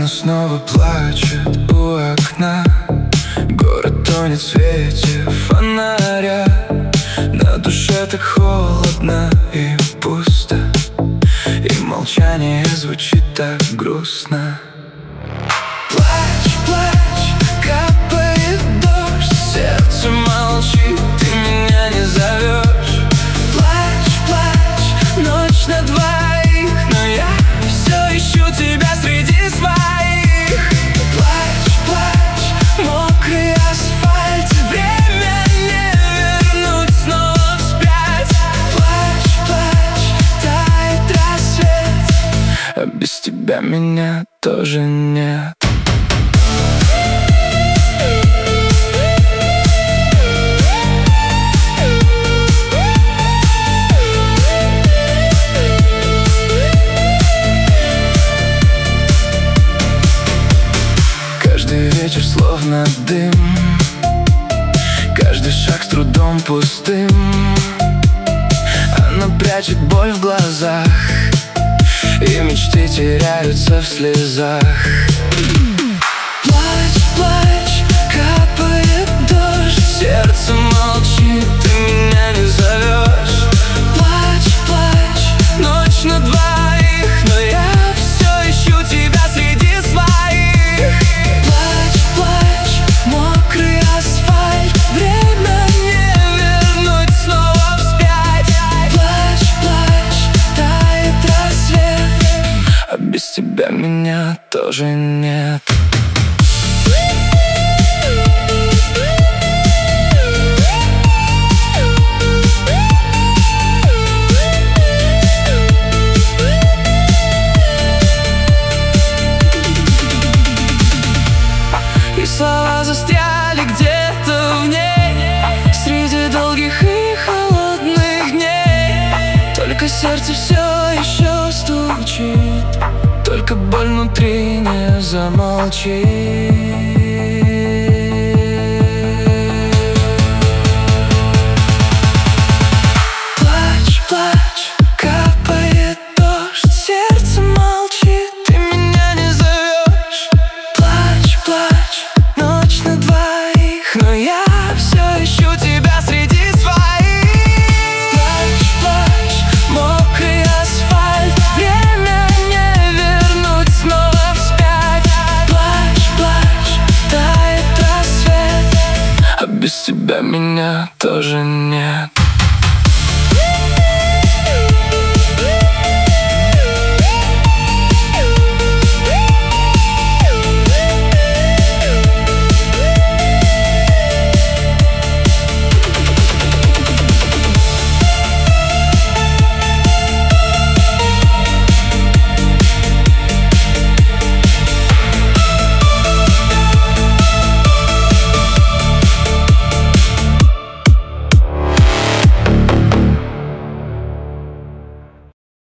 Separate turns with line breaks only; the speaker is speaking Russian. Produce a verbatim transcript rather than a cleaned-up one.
Она снова плачет у окна. Город тонет в свете фонаря. На душе так холодно и пусто, и молчание звучит так грустно. Плачь, плачь, капает дождь, сердце молчит, ты меня не зовешь. Плачь, плачь, ночь на двоих, но я все ищу тебя среди своих. Плачь, плачь, мокрый асфальт, время не вернуть снова вспять. Плачь, плачь, тает рассвет, а без тебя меня тоже нет. Каждый вечер словно дым, каждый шаг с трудом пустым. Она прячет боль в глазах, и мечты теряются в слезах. Плачь, плачь, капает дождь, сердце молчит, ты меня не зовешь. Плачь, плачь, ночь на двоих, но я все ищу тебя среди своих. Плачь, плачь, мокрый асфальт, время не вернуть снова вспять. Плачь, плачь, тает рассвет, а без тебя меня тоже нет. И слова застряли где-то в ней, среди долгих и холодных дней. Только сердце все еще стучит, только боль внутри не замолчит. Плачь, плачь, капает дождь, сердце молчит, ты меня не зовешь. Плачь, плачь, ночь на двоих, но я все ищу тебя среди своих. Плачь, плачь, мокрый асфальт, время не вернуть снова вспять. Плачь, плачь, тает рассвет, а без тебя меня тоже нет.